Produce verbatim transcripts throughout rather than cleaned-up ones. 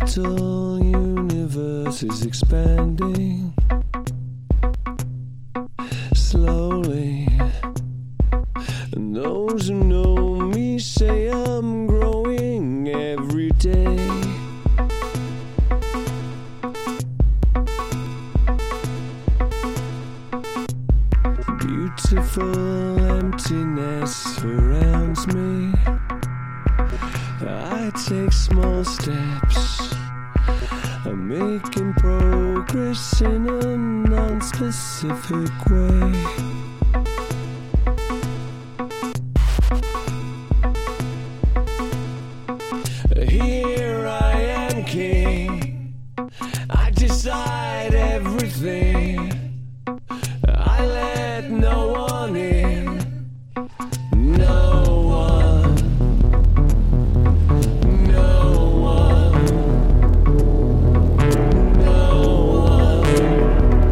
little universe is expanding slowly, and those who know me say I'm growing every day. Beautiful emptiness surrounds me. I take small steps. I'm making progress in a non-specific way. Here I am, king. I decide everything. I let no one in. No one. No one. No one.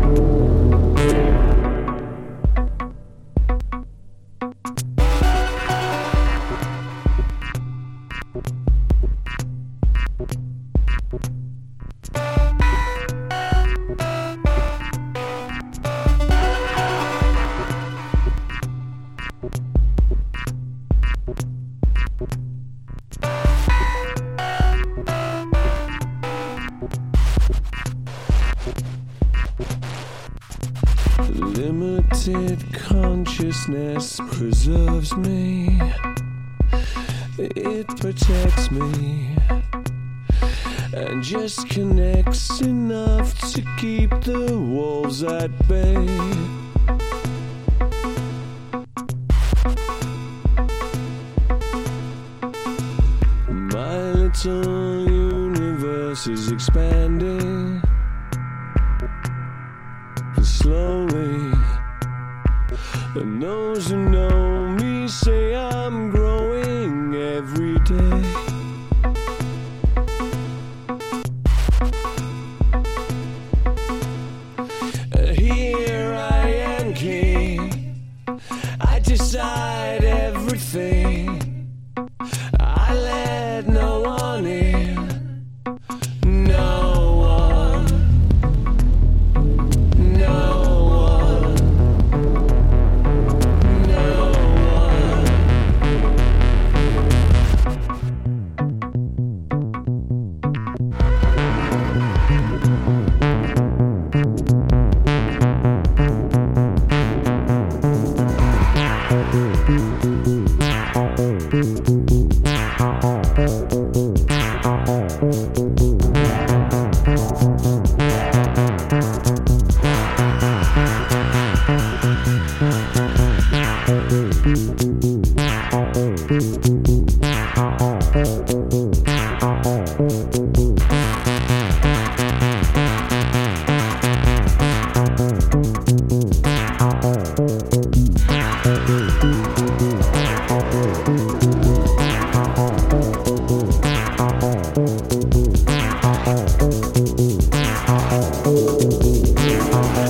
Limited consciousness preserves me. It protects me and just connects enough to keep the wolves at bay. My little universe is expanding slowly, and those who know me say I'm growing every day. Here I am, king. I decide everything. I let no one in. No one. No one. No one. Oh,